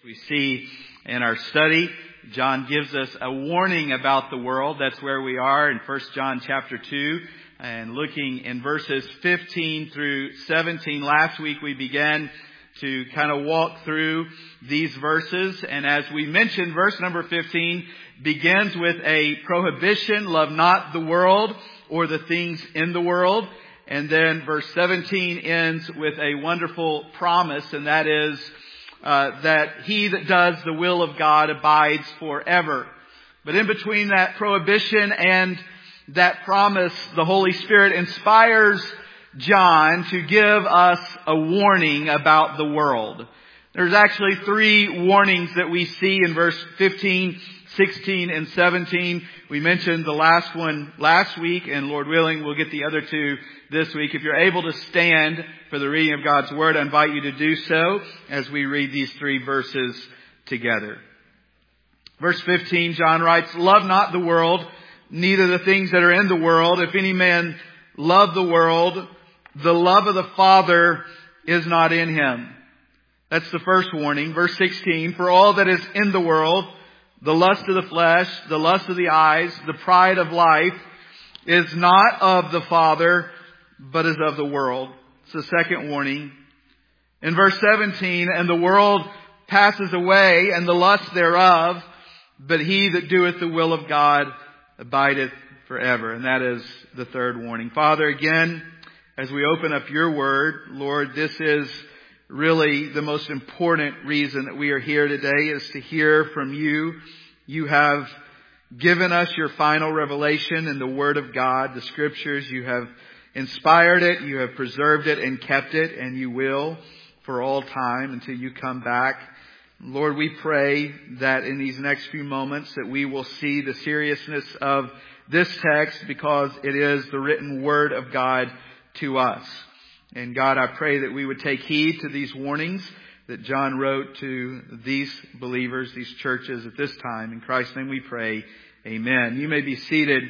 We see in our study, John gives us a warning about the world. That's where we are in 1 John chapter 2 and looking in verses 15 through 17. Last week we began to kind of walk through these verses. And as we mentioned, verse number 15 begins with a prohibition, love not the world or the things in the world. And then verse 17 ends with a wonderful promise, and that is that he that does the will of God abides forever. But in between that prohibition and that promise, the Holy Spirit inspires John to give us a warning about the world. There's actually 3 warnings that we see in verse 15, 16, and 17. We mentioned the last one last week, and Lord willing, we'll get the other 2 this week. If you're able to stand for the reading of God's Word, I invite you to do so as we read these 3 verses together. Verse 15, John writes, "Love not the world, neither the things that are in the world. If any man love the world, the love of the Father is not in him." That's the first warning. Verse 16, "For all that is in the world, the lust of the flesh, the lust of the eyes, the pride of life, is not of the Father, but is of the world." It's the second warning. In verse 17, "And the world passes away, and the lust thereof, but he that doeth the will of God abideth forever." And that is the third warning. Father, again, as we open up your word, Lord, this is really the most important reason that we are here today, is to hear from you. You have given us your final revelation in the Word of God, the Scriptures. You have inspired it, you have preserved it and kept it, and you will for all time until you come back. Lord, we pray that in these next few moments that we will see the seriousness of this text, because it is the written Word of God to us. And God, I pray that we would take heed to these warnings that John wrote to these believers, these churches at this time. In Christ's name we pray. Amen. You may be seated.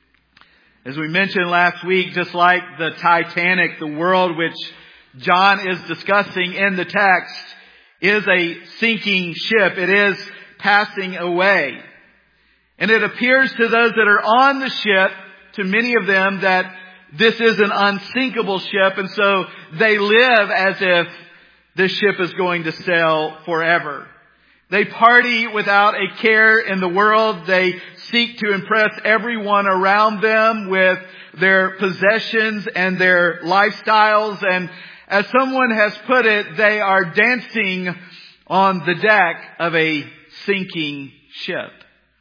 As we mentioned last week, just like the Titanic, the world which John is discussing in the text is a sinking ship. It is passing away. And it appears to those that are on the ship, to many of them, that this is an unsinkable ship, and so they live as if this ship is going to sail forever. They party without a care in the world. They seek to impress everyone around them with their possessions and their lifestyles. And as someone has put it, they are dancing on the deck of a sinking ship.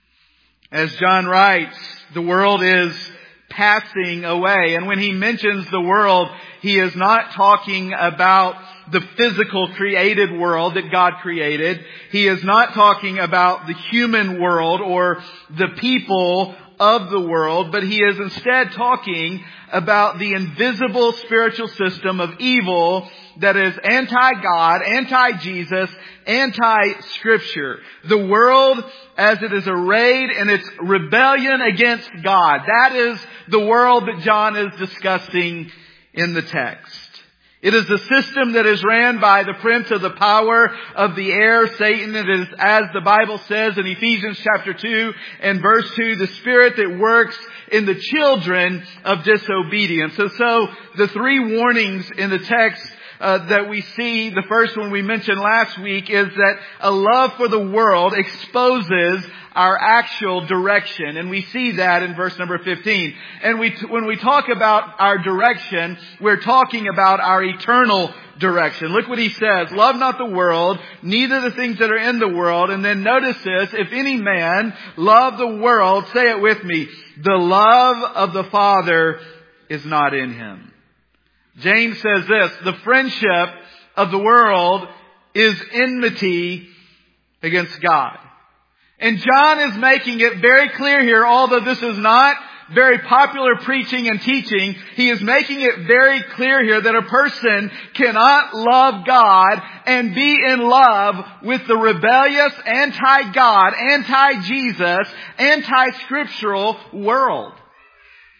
As John writes, the world is passing away. And when he mentions the world, he is not talking about the physical created world that God created. He is not talking about the human world or the people of the world, but he is instead talking about the invisible spiritual system of evil that is anti-God, anti-Jesus, anti-Scripture. The world as it is arrayed in its rebellion against God. That is the world that John is discussing in the text. It is the system that is ran by the prince of the power of the air, Satan. It is, as the Bible says in Ephesians chapter 2 and verse 2, the spirit that works in the children of disobedience. So the 3 warnings in the text that we see, the first one we mentioned last week, is that a love for the world exposes our actual direction. And we see that in verse number 15. And when we talk about our direction, we're talking about our eternal direction. Look what he says. "Love not the world, neither the things that are in the world." And then notice this. "If any man love the world," say it with me, "the love of the Father is not in him." James says this: "The friendship of the world is enmity against God." And John is making it very clear here, although this is not very popular preaching and teaching, he is making it very clear here that a person cannot love God and be in love with the rebellious, anti-God, anti-Jesus, anti-scriptural world.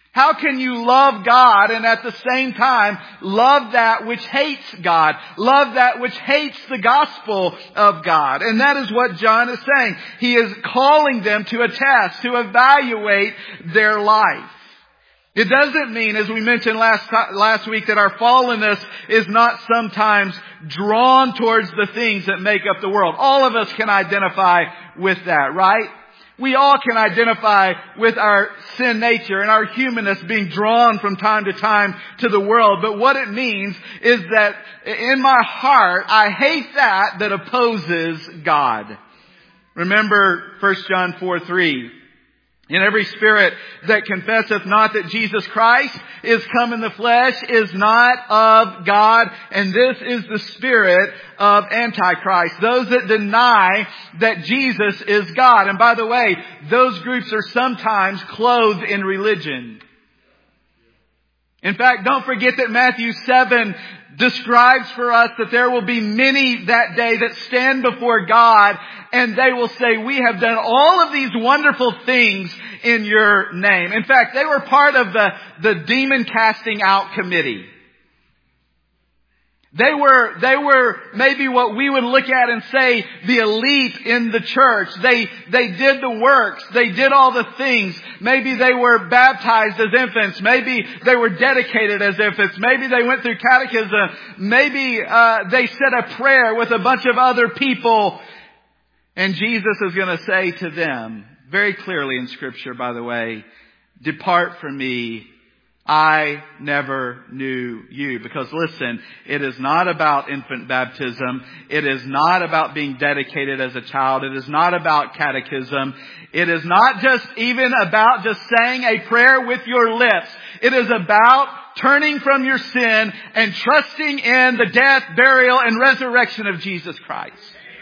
How can you love God and at the same time love that which hates God? Love that which hates the gospel of God. And that is what John is saying. He is calling them to a test, to evaluate their life. It doesn't mean, as we mentioned last week, that our fallenness is not sometimes drawn towards the things that make up the world. All of us can identify with that, right? We all can identify with our sin nature and our humanness being drawn from time to time to the world. But what it means is that in my heart, I hate that opposes God. Remember 1 John 4:3. And every spirit that confesseth not that Jesus Christ is come in the flesh is not of God. And this is the spirit of Antichrist. Those that deny that Jesus is God. And by the way, those groups are sometimes clothed in religion. In fact, don't forget that Matthew 7 describes for us that there will be many that day that stand before God and they will say, we have done all of these wonderful things in your name. In fact, they were part of the demon casting out committee. They were maybe what we would look at and say the elite in the church. They did the works. They did all the things. Maybe they were baptized as infants. Maybe they were dedicated as infants. Maybe they went through catechism. Maybe they said a prayer with a bunch of other people. And Jesus is going to say to them, very clearly in Scripture, by the way, depart from me, I never knew you. Because listen, it is not about infant baptism. It is not about being dedicated as a child. It is not about catechism. It is not just even about just saying a prayer with your lips. It is about turning from your sin and trusting in the death, burial, and resurrection of Jesus Christ.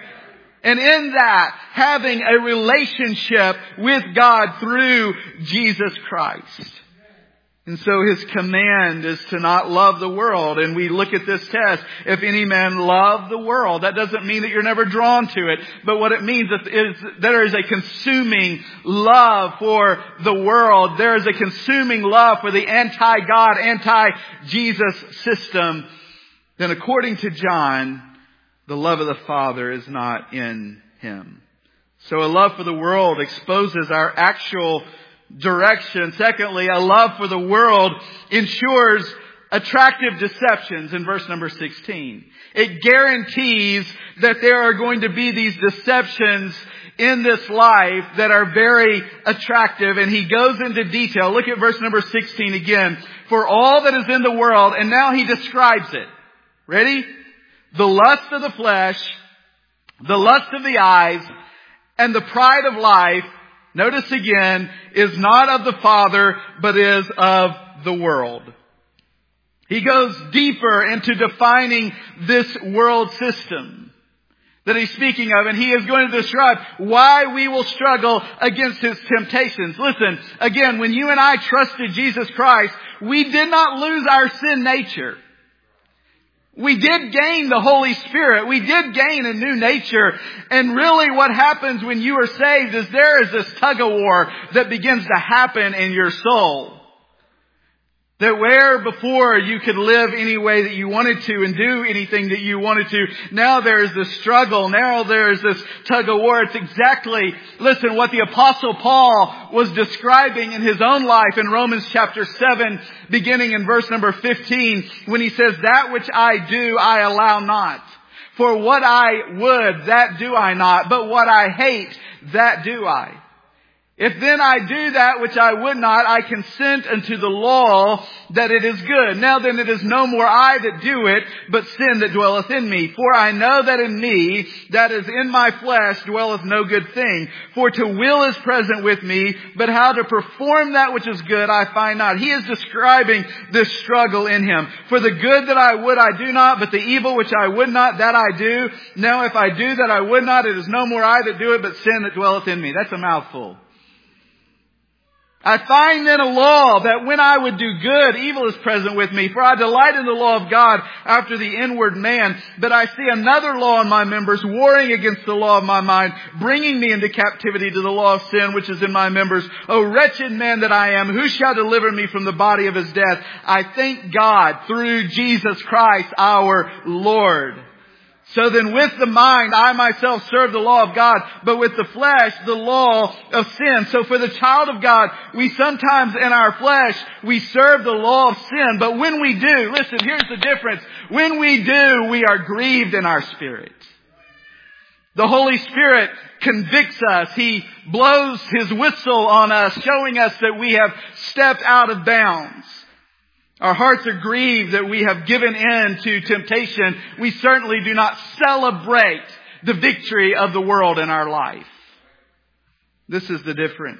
And in that, having a relationship with God through Jesus Christ. And so His command is to not love the world. And we look at this test. If any man love the world, that doesn't mean that you're never drawn to it. But what it means is there is a consuming love for the world. There is a consuming love for the anti-God, anti-Jesus system. Then according to John, the love of the Father is not in Him. So a love for the world exposes our actual direction. Secondly, a love for the world ensures attractive deceptions in verse number 16. It guarantees that there are going to be these deceptions in this life that are very attractive. And he goes into detail. Look at verse number 16 again. For all that is in the world, and now he describes it. Ready? The lust of the flesh, the lust of the eyes, and the pride of life, notice again, is not of the Father, but is of the world. He goes deeper into defining this world system that he's speaking of, and he is going to describe why we will struggle against his temptations. Listen, again, when you and I trusted Jesus Christ, we did not lose our sin nature. We did gain the Holy Spirit. We did gain a new nature. And really what happens when you are saved is there is this tug of war that begins to happen in your soul. That where before you could live any way that you wanted to and do anything that you wanted to, now there is this struggle. Now there is this tug of war. It's exactly, listen, what the Apostle Paul was describing in his own life in Romans chapter 7, beginning in verse number 15, when he says, that which I do, I allow not. For what I would, that do I not. But what I hate, that do I. If then I do that which I would not, I consent unto the law that it is good. Now then it is no more I that do it, but sin that dwelleth in me. For I know that in me, that is in my flesh, dwelleth no good thing. For to will is present with me, but how to perform that which is good I find not. He is describing this struggle in him. For the good that I would I do not, but the evil which I would not, that I do. Now if I do that I would not, it is no more I that do it, but sin that dwelleth in me. That's a mouthful. I find then a law that when I would do good, evil is present with me. For I delight in the law of God after the inward man. But I see another law in my members, warring against the law of my mind, bringing me into captivity to the law of sin which is in my members. O wretched man that I am, who shall deliver me from the body of his death? I thank God through Jesus Christ our Lord. So then with the mind, I myself serve the law of God, but with the flesh, the law of sin. So for the child of God, we sometimes in our flesh, we serve the law of sin. But when we do, listen, here's the difference. When we do, we are grieved in our spirit. The Holy Spirit convicts us. He blows His whistle on us, showing us that we have stepped out of bounds. Our hearts are grieved that we have given in to temptation. We certainly do not celebrate the victory of the world in our life. This is the difference.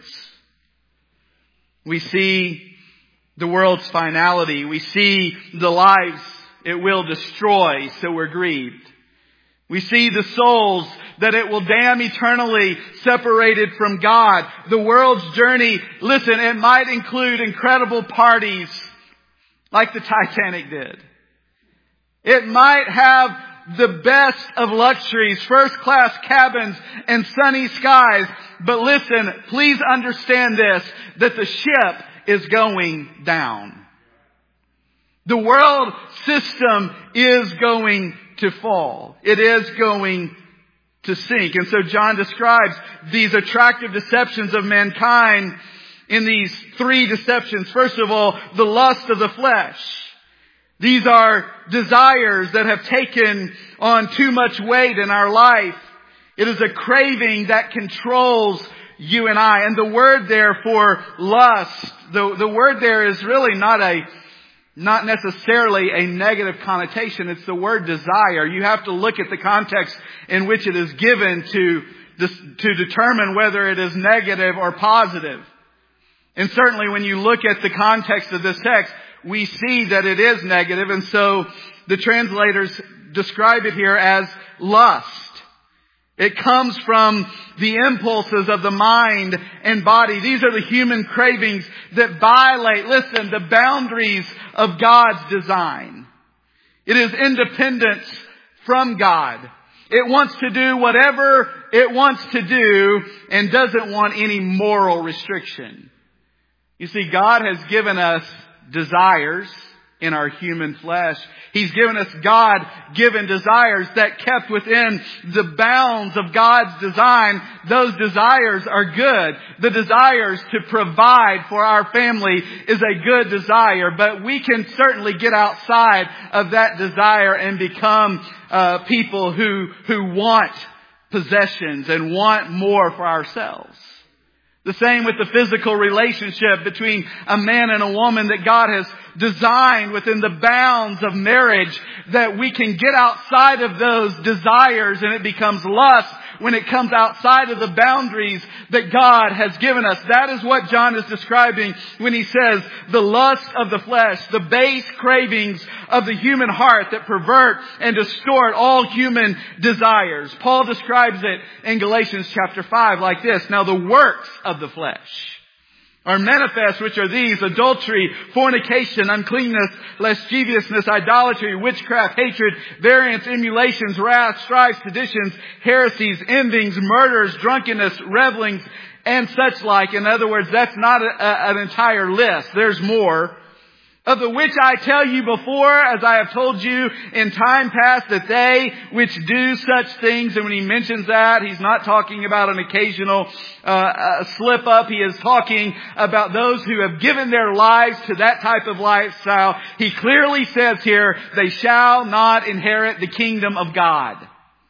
We see the world's finality. We see the lives it will destroy, so we're grieved. We see the souls that it will damn eternally, separated from God. The world's journey, listen, it might include incredible parties like the Titanic did. It might have the best of luxuries, first-class cabins and sunny skies. But listen, please understand this, that the ship is going down. The world system is going to fall. It is going to sink. And so John describes these attractive deceptions of mankind in these three deceptions. First of all, the lust of the flesh. These are desires that have taken on too much weight in our life. It is a craving that controls you and I. And the word there for lust, the word there is really not necessarily a negative connotation. It's the word desire. You have to look at the context in which it is given to determine whether it is negative or positive. And certainly when you look at the context of this text, we see that it is negative. And so the translators describe it here as lust. It comes from the impulses of the mind and body. These are the human cravings that violate, listen, the boundaries of God's design. It is independence from God. It wants to do whatever it wants to do and doesn't want any moral restriction. You see, God has given us desires in our human flesh. He's given us God-given desires that kept within the bounds of God's design. Those desires are good. The desires to provide for our family is a good desire, but we can certainly get outside of that desire and become people who want possessions and want more for ourselves. The same with the physical relationship between a man and a woman that God has designed within the bounds of marriage, that we can get outside of those desires and it becomes lust when it comes outside of the boundaries that God has given us. That is what John is describing when he says the lust of the flesh, the base cravings of the human heart that pervert and distort all human desires. Paul describes it in Galatians chapter 5 like this. Now the works of the flesh are manifest, which are these: adultery, fornication, uncleanness, lasciviousness, idolatry, witchcraft, hatred, variance, emulations, wrath, strifes, seditions, heresies, envyings, murders, drunkenness, revelings, and such like. In other words, that's not an entire list. There's more. Of the which I tell you before, as I have told you in time past, that they which do such things, and when he mentions that, he's not talking about an occasional slip up. He is talking about those who have given their lives to that type of lifestyle. He clearly says here, they shall not inherit the kingdom of God.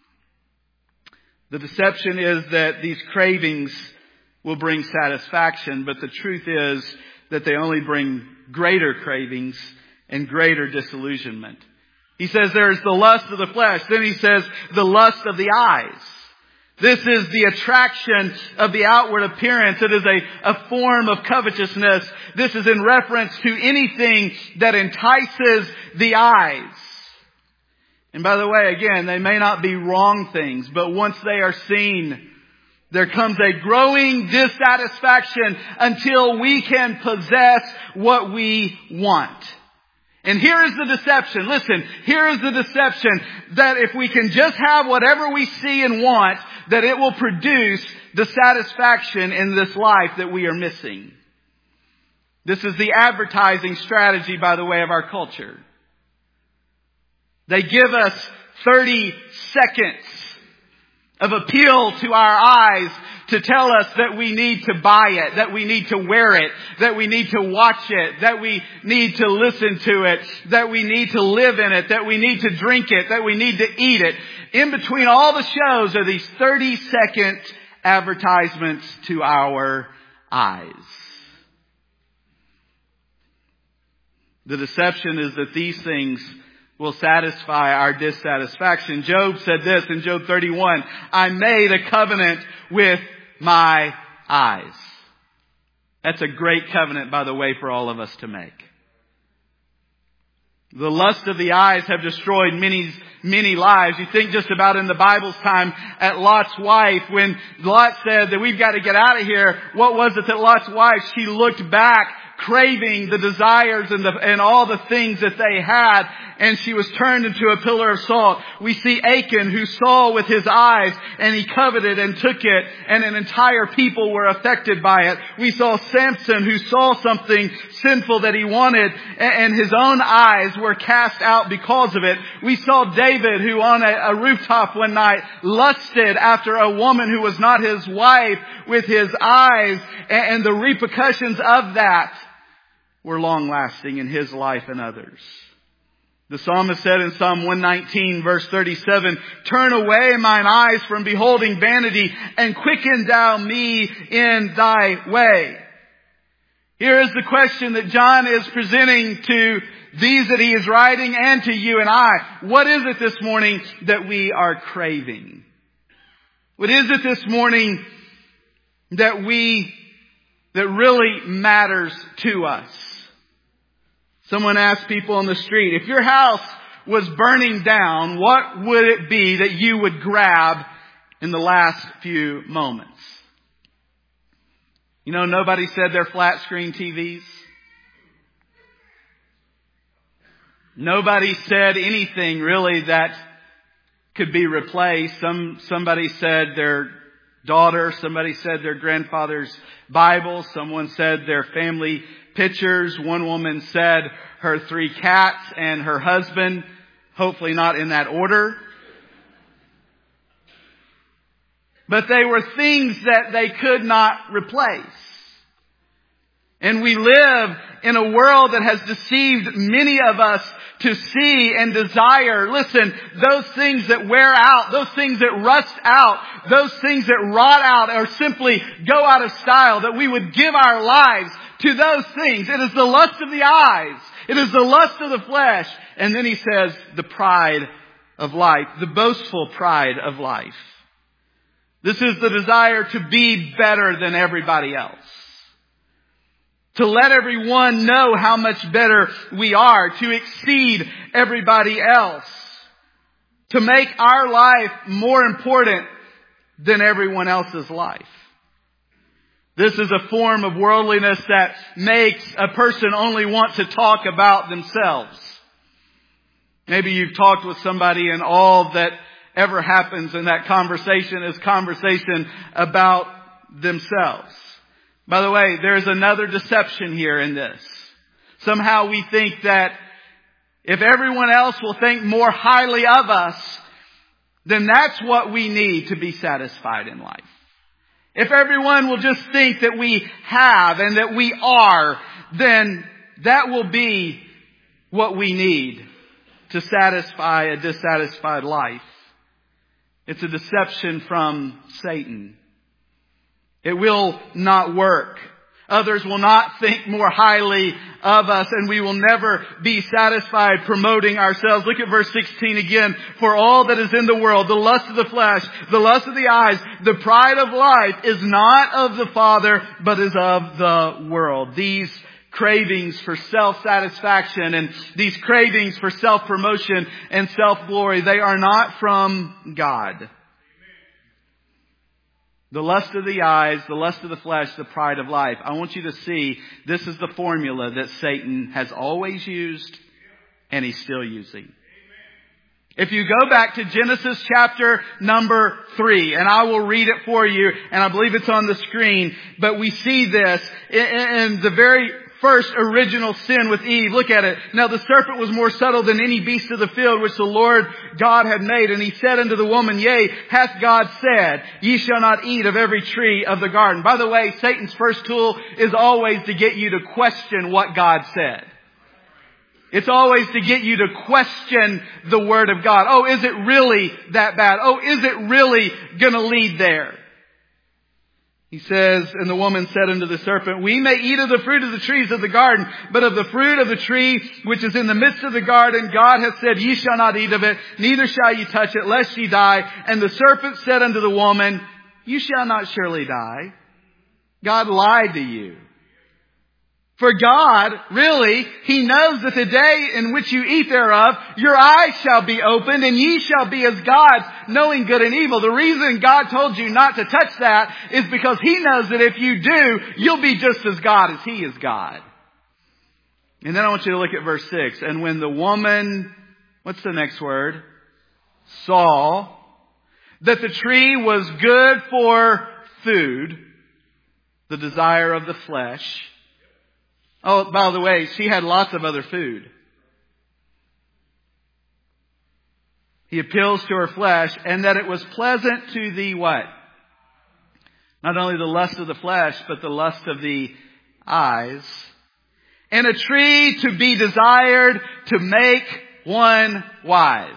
The deception is that these cravings will bring satisfaction, but the truth is that they only bring greater cravings and greater disillusionment. He says there's the lust of the flesh. Then he says the lust of the eyes. This is the attraction of the outward appearance. It is a form of covetousness. This is in reference to anything that entices the eyes. And by the way, again, they may not be wrong things, but once they are seen, There comes a growing dissatisfaction until we can possess what we want. And here is the deception. Listen, here is the deception that if we can just have whatever we see and want, that it will produce the satisfaction in this life that we are missing. This is the advertising strategy, by the way, of our culture. They give us 30 seconds of appeal to our eyes to tell us that we need to buy it, that we need to wear it, that we need to watch it, that we need to listen to it, that we need to live in it, that we need to drink it, that we need to eat it. In between all the shows are these 30-second advertisements to our eyes. The deception is that these things will satisfy our dissatisfaction. Job said this in Job 31, I made a covenant with my eyes. That's a great covenant, by the way, for all of us to make. The lust of the eyes have destroyed many lives. You think just about in the Bible's time at Lot's wife, when Lot said that we've got to get out of here. What was it that Lot's wife, she looked back craving the desires and all the things that they had, and she was turned into a pillar of salt. We see Achan, who saw with his eyes and he coveted and took it, and an entire people were affected by it. We saw Samson, who saw something sinful that he wanted, and his own eyes were cast out because of it. We saw David, who on a rooftop one night lusted after a woman who was not his wife with his eyes, and the repercussions of that were long-lasting in his life and others. The psalmist said in Psalm 119, verse 37, turn away mine eyes from beholding vanity, and quicken thou me in thy way. Here is the question that John is presenting to these that he is writing and to you and I. What is it this morning that we are craving? What is it this morning that really matters to us? Someone asked people on the street, if your house was burning down, what would it be that you would grab in the last few moments? You know, nobody said their flat screen TVs. Nobody said anything really that could be replaced. Somebody said their daughter. Somebody said their grandfather's Bible. Someone said their family pictures. One woman said her 3 cats and her husband. Hopefully not in that order. But they were things that they could not replace. And we live in a world that has deceived many of us to see and desire, listen, those things that wear out, those things that rust out, those things that rot out or simply go out of style, that we would give our lives to those things. It is the lust of the eyes. It is the lust of the flesh. And then he says, the pride of life, the boastful pride of life. This is the desire to be better than everybody else. To let everyone know how much better we are. To exceed everybody else. To make our life more important than everyone else's life. This is a form of worldliness that makes a person only want to talk about themselves. Maybe you've talked with somebody and all that ever happens in that conversation is conversation about themselves. By the way, there's another deception here in this. Somehow we think that if everyone else will think more highly of us, then that's what we need to be satisfied in life. If everyone will just think that we have and that we are, then that will be what we need to satisfy a dissatisfied life. It's a deception from Satan. It will not work. Others will not think more highly of us, and we will never be satisfied promoting ourselves. Look at verse 16 again. For all that is in the world, the lust of the flesh, the lust of the eyes, the pride of life is not of the Father, but is of the world. These cravings for self-satisfaction and these cravings for self-promotion and self-glory, they are not from God. The lust of the eyes, the lust of the flesh, the pride of life. I want you to see this is the formula that Satan has always used and he's still using. If you go back to Genesis chapter number 3, and I will read it for you, and I believe it's on the screen, but we see this in the very first original sin with Eve. Look at it. Now the serpent was more subtle than any beast of the field which the Lord God had made. And he said unto the woman, Yea, hath God said, Ye shall not eat of every tree of the garden. By the way, Satan's first tool is always to get you to question what God said. It's always to get you to question the Word of God. Oh, is it really that bad? Oh, is it really going to lead there? He says, and the woman said unto the serpent, We may eat of the fruit of the trees of the garden, but of the fruit of the tree which is in the midst of the garden, God hath said, Ye shall not eat of it, neither shall ye touch it, lest ye die. And the serpent said unto the woman, You shall not surely die. God lied to you. For God, really, He knows that the day in which you eat thereof, your eyes shall be opened, and ye shall be as gods, knowing good and evil. The reason God told you not to touch that is because He knows that if you do, you'll be just as God as He is God. And then I want you to look at verse 6. And when the woman, what's the next word? Saw that the tree was good for food, the desire of the flesh. Oh, by the way, she had lots of other food. He appeals to her flesh, and that it was pleasant to the what? Not only the lust of the flesh, but the lust of the eyes. And a tree to be desired to make one wise.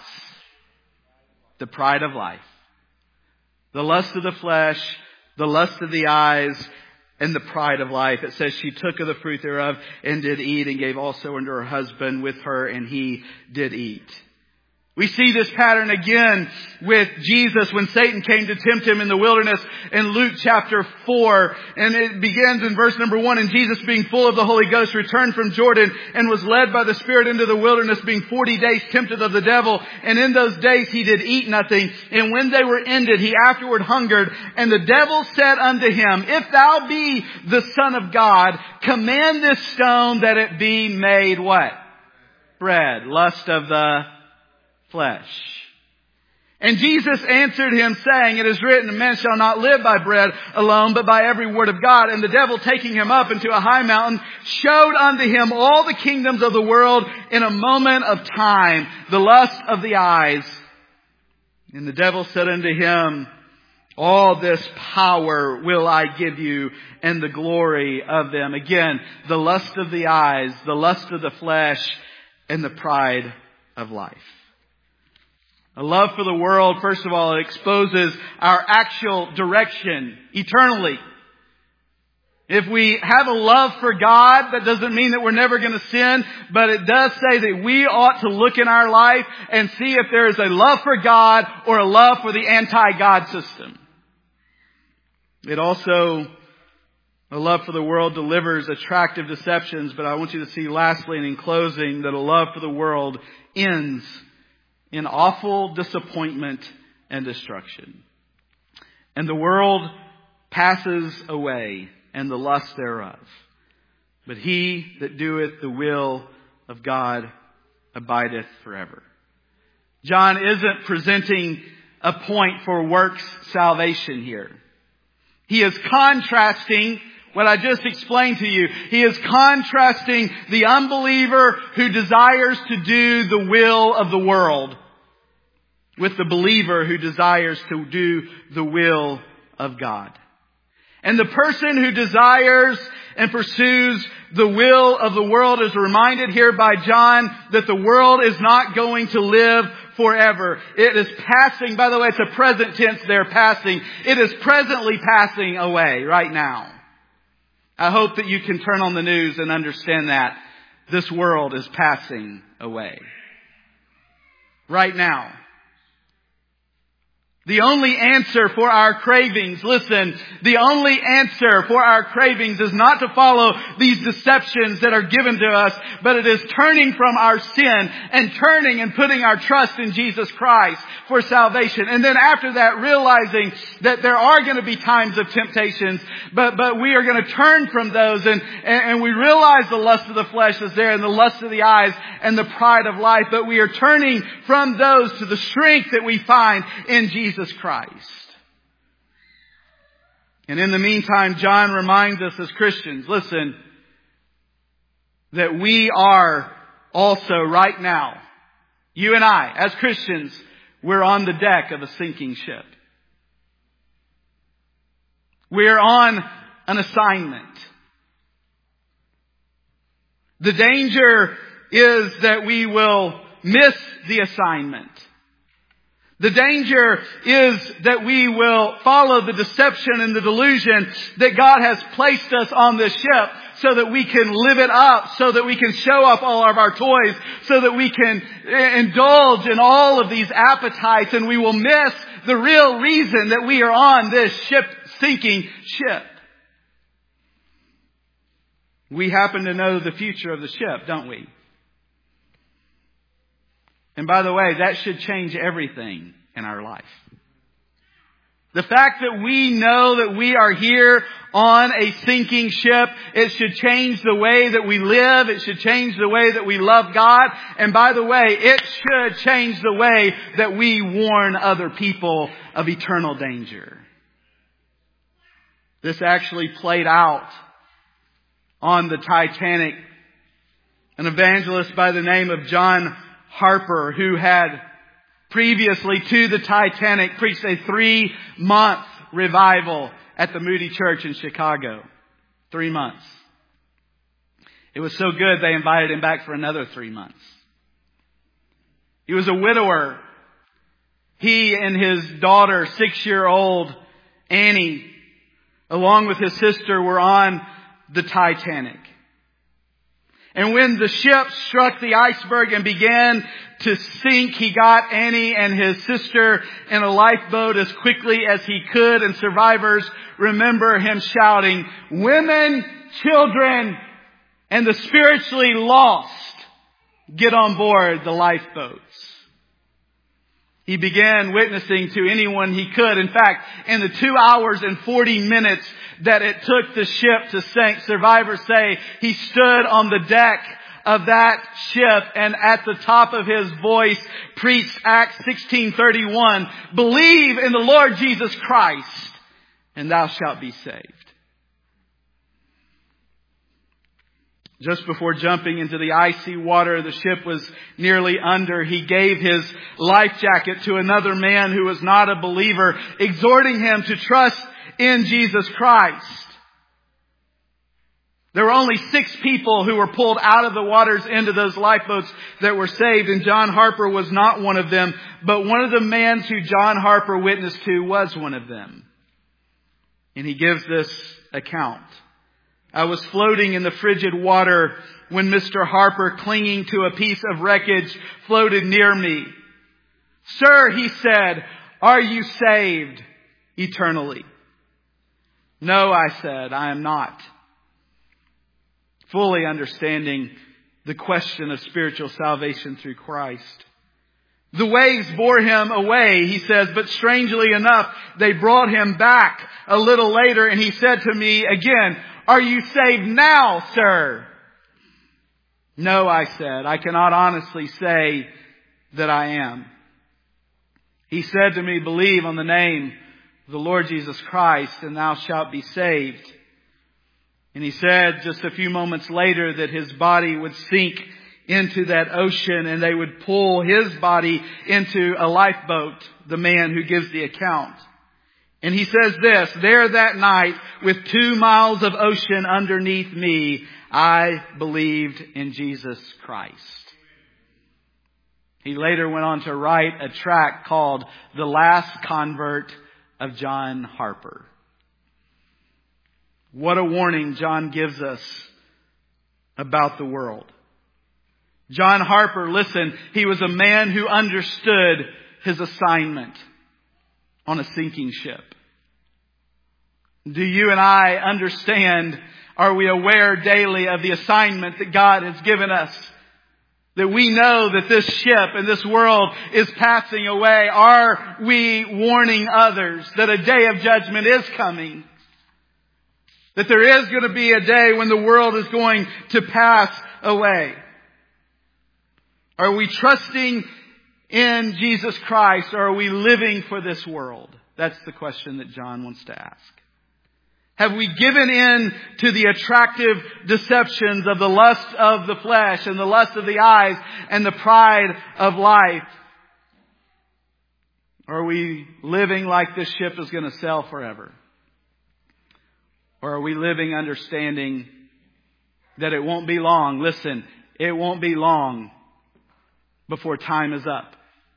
The pride of life. The lust of the flesh, the lust of the eyes, and the pride of life. It says she took of the fruit thereof and did eat, and gave also unto her husband with her, and he did eat. We see this pattern again with Jesus when Satan came to tempt him in the wilderness in Luke chapter 4. And it begins in verse number 1. And Jesus, being full of the Holy Ghost, returned from Jordan and was led by the Spirit into the wilderness, being 40 days tempted of the devil. And in those days he did eat nothing. And when they were ended, he afterward hungered. And the devil said unto him, If thou be the Son of God, command this stone that it be made what? Bread. Lust of the flesh. And Jesus answered him, saying, It is written, Man shall not live by bread alone, but by every word of God. And the devil, taking him up into a high mountain, showed unto him all the kingdoms of the world in a moment of time, the lust of the eyes. And the devil said unto him, All this power will I give you, and the glory of them. Again, the lust of the eyes, the lust of the flesh, and the pride of life. A love for the world, first of all, it exposes our actual direction eternally. If we have a love for God, that doesn't mean that we're never going to sin, but it does say that we ought to look in our life and see if there is a love for God or a love for the anti-God system. It also, a love for the world delivers attractive deceptions, but I want you to see lastly and in closing that a love for the world ends in awful disappointment and destruction. And the world passes away, and the lust thereof. But he that doeth the will of God abideth forever. John isn't presenting a point for works salvation here. He is contrasting what I just explained to you. He is contrasting the unbeliever who desires to do the will of the world with the believer who desires to do the will of God. And the person who desires and pursues the will of the world is reminded here by John that the world is not going to live forever. It is passing. By the way, it's a present tense there, passing. It is presently passing away right now. I hope that you can turn on the news and understand that this world is passing away. Right now. The only answer for our cravings, listen, the only answer for our cravings is not to follow these deceptions that are given to us, but it is turning from our sin and turning and putting our trust in Jesus Christ for salvation. And then after that, realizing that there are going to be times of temptations, but we are going to turn from those and we realize the lust of the flesh is there and the lust of the eyes and the pride of life, but we are turning from those to the strength that we find in Jesus Christ. And in the meantime, John reminds us as Christians, listen, that we are also right now, you and I, as Christians, we're on the deck of a sinking ship. We're on an assignment. The danger is that we will miss the assignment. The danger is that we will follow the deception and the delusion that God has placed us on this ship so that we can live it up, so that we can show up all of our toys, so that we can indulge in all of these appetites, and we will miss the real reason that we are on this sinking ship. We happen to know the future of the ship, don't we? And by the way, that should change everything in our life. The fact that we know that we are here on a sinking ship, it should change the way that we live. It should change the way that we love God. And by the way, it should change the way that we warn other people of eternal danger. This actually played out on the Titanic. An evangelist by the name of John Harper, who had previously to the Titanic preached a 3-month revival at the Moody Church in Chicago. 3 months. It was so good they invited him back for another 3 months. He was a widower. He and his daughter, 6-year-old Annie, along with his sister, were on the Titanic. And when the ship struck the iceberg and began to sink, he got Annie and his sister in a lifeboat as quickly as he could. And survivors remember him shouting, "Women, children, and the spiritually lost, get on board the lifeboats." He began witnessing to anyone he could. In fact, in the 2 hours and 40 minutes that it took the ship to sink, survivors say he stood on the deck of that ship and at the top of his voice preached Acts 16:31, "Believe in the Lord Jesus Christ and thou shalt be saved." Just before jumping into the icy water, the ship was nearly under. He gave his life jacket to another man who was not a believer, exhorting him to trust in Jesus Christ. There were only 6 people who were pulled out of the waters into those lifeboats that were saved, and John Harper was not one of them, but one of the men who John Harper witnessed to was one of them. And he gives this account. "I was floating in the frigid water when Mr. Harper, clinging to a piece of wreckage, floated near me. 'Sir,' he said, 'are you saved eternally?' 'No,' I said, 'I am not.'" Fully understanding the question of spiritual salvation through Christ. "The waves bore him away," he says, "but strangely enough, they brought him back a little later, and he said to me again, 'Are you saved now, sir?' 'No,' I said, 'I cannot honestly say that I am.' He said to me, 'Believe on the name of the Lord Jesus Christ and thou shalt be saved.' And he said just a few moments later that his body would sink into that ocean and they would pull his body into a lifeboat, the man who gives the account. And he says this, 'There that night, with 2 miles of ocean underneath me, I believed in Jesus Christ.'" He later went on to write a tract called "The Last Convert of John Harper." What a warning John gives us about the world. John Harper, listen, he was a man who understood his assignment. on a sinking ship? Do you and I understand, are we aware daily of the assignment that God has given us? That we know that this ship and this world is passing away. Are we warning others that a day of judgment is coming? That there is going to be a day when the world is going to pass away? Are we trusting in Jesus Christ, or are we living for this world? That's the question that John wants to ask. Have we given in to the attractive deceptions of the lust of the flesh and the lust of the eyes and the pride of life? Or are we living like this ship is going to sail forever? Or are we living understanding that it won't be long? Listen, it won't be long before time is up.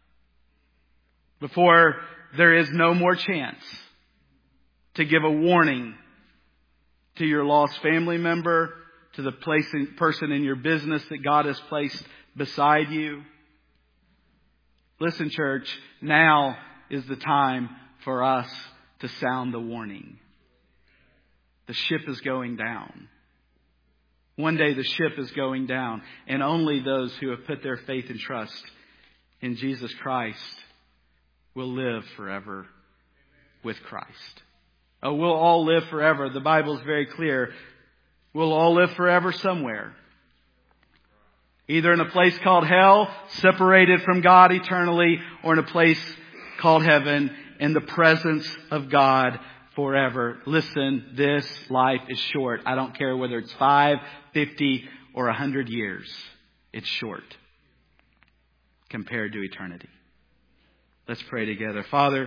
Before there is no more chance to give a warning to your lost family member, to the person in your business that God has placed beside you. Listen, church, now is the time for us to sound the warning. The ship is going down. One day the ship is going down, and only those who have put their faith and trust in Jesus Christ will live forever with Christ. Oh, we'll all live forever. The Bible is very clear. We'll all live forever somewhere. Either in a place called hell, separated from God eternally, or in a place called heaven, in the presence of God forever. Listen, this life is short. I don't care whether it's 5, 50, or 100 years. It's short compared to eternity. Let's pray together. Father,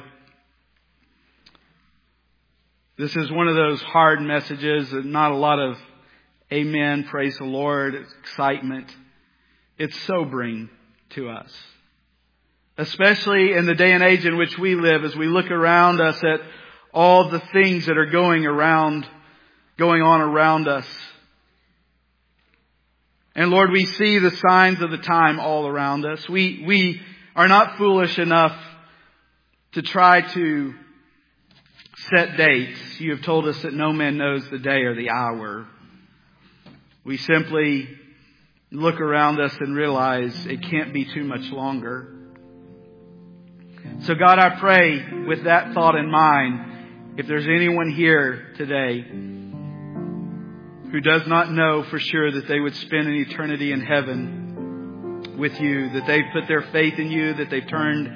this is one of those hard messages, not a lot of amen, praise the Lord, excitement. It's sobering to us. Especially in the day and age in which we live, as we look around us at all the things that are going on around us. And Lord, we see the signs of the time all around us. We are not foolish enough to try to set dates. You have told us that no man knows the day or the hour. We simply look around us and realize it can't be too much longer. So God, I pray with that thought in mind, if there's anyone here today who does not know for sure that they would spend an eternity in heaven with you, that they've put their faith in you, that they've turned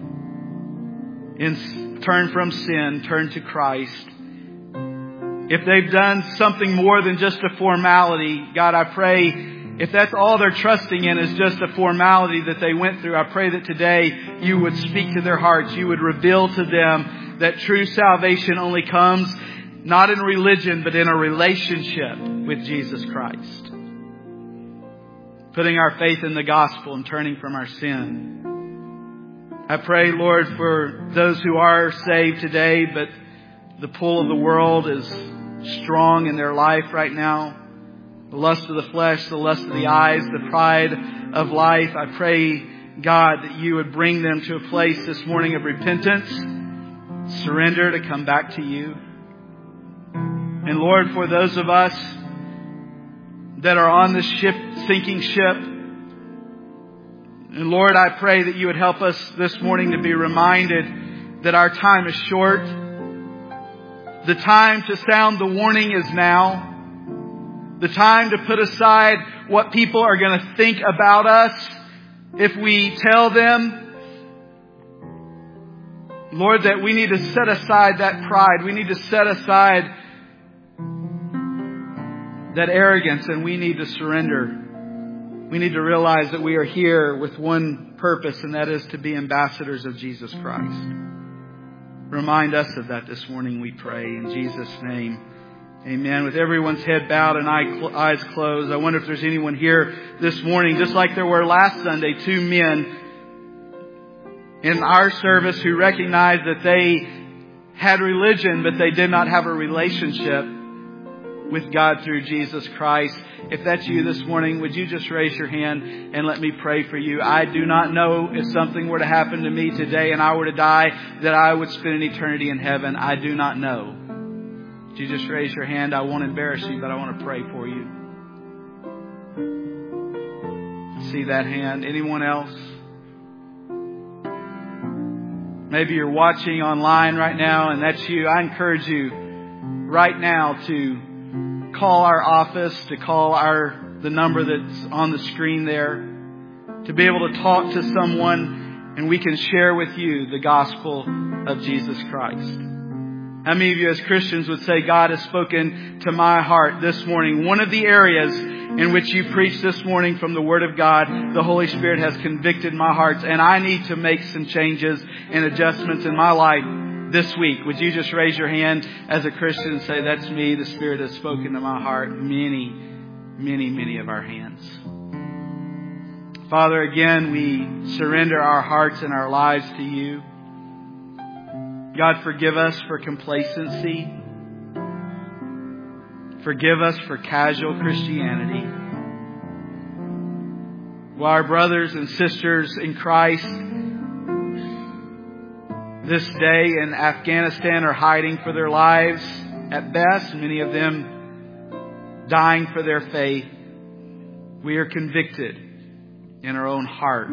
from sin, turned to Christ. If they've done something more than just a formality, God, I pray, if that's all they're trusting in is just a formality that they went through, I pray that today you would speak to their hearts. You would reveal to them that true salvation only comes not in religion, but in a relationship with Jesus Christ. Putting our faith in the gospel and turning from our sin. I pray, Lord, for those who are saved today, but the pull of the world is strong in their life right now. The lust of the flesh, the lust of the eyes, the pride of life. I pray, God, that you would bring them to a place this morning of repentance, surrender to come back to you. And Lord, for those of us that are on this ship, sinking ship, and Lord, I pray that you would help us this morning to be reminded that our time is short. The time to sound the warning is now. The time to put aside what people are going to think about us if we tell them. Lord, that we need to set aside that pride. We need to set aside that arrogance, and we need to surrender. We need to realize that we are here with one purpose, and that is to be ambassadors of Jesus Christ. Remind us of that this morning, we pray, in Jesus' name. Amen. With everyone's head bowed and eyes closed, I wonder if there's anyone here this morning, just like there were last Sunday, 2 men in our service who recognized that they had religion, but they did not have a relationship. with God through Jesus Christ. If that's you this morning, would you just raise your hand and let me pray for you? I do not know if something were to happen to me today and I were to die, that I would spend an eternity in heaven. I do not know. Would you just raise your hand? I won't embarrass you, but I want to pray for you. See that hand? Anyone else? Maybe you're watching online right now and that's you. I encourage you right now to call our office, to call the number that's on the screen there, to be able to talk to someone and we can share with you the gospel of Jesus Christ. How many of you as Christians would say, God has spoken to my heart this morning? One of the areas in which you preached this morning from the Word of God, the Holy Spirit has convicted my heart and I need to make some changes and adjustments in my life this week. Would you just raise your hand as a Christian and say, that's me. The Spirit has spoken to my heart. Many, many, many of our hands. Father, again, we surrender our hearts and our lives to you. God, forgive us for complacency. Forgive us for casual Christianity. While our brothers and sisters in Christ this day in Afghanistan are hiding for their lives at best, many of them dying for their faith, we are convicted in our own heart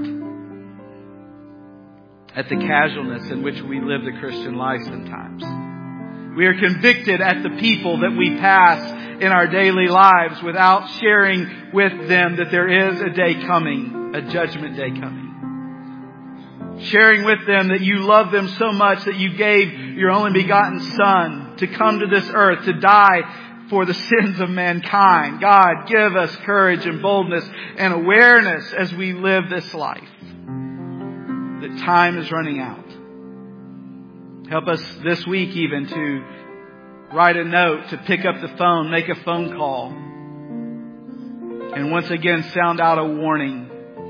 at the casualness in which we live the Christian life sometimes. We are convicted at the people that we pass in our daily lives without sharing with them that there is a day coming, a judgment day coming. Sharing with them that you love them so much that you gave your only begotten Son to come to this earth, to die for the sins of mankind. God, give us courage and boldness and awareness as we live this life. That time is running out. Help us this week even to write a note, to pick up the phone, make a phone call. And once again, sound out a warning.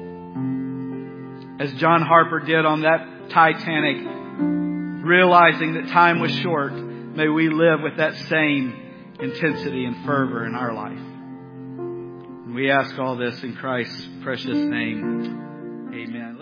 As John Harper did on that Titanic, realizing that time was short, may we live with that same intensity and fervor in our life. And we ask all this in Christ's precious name. Amen.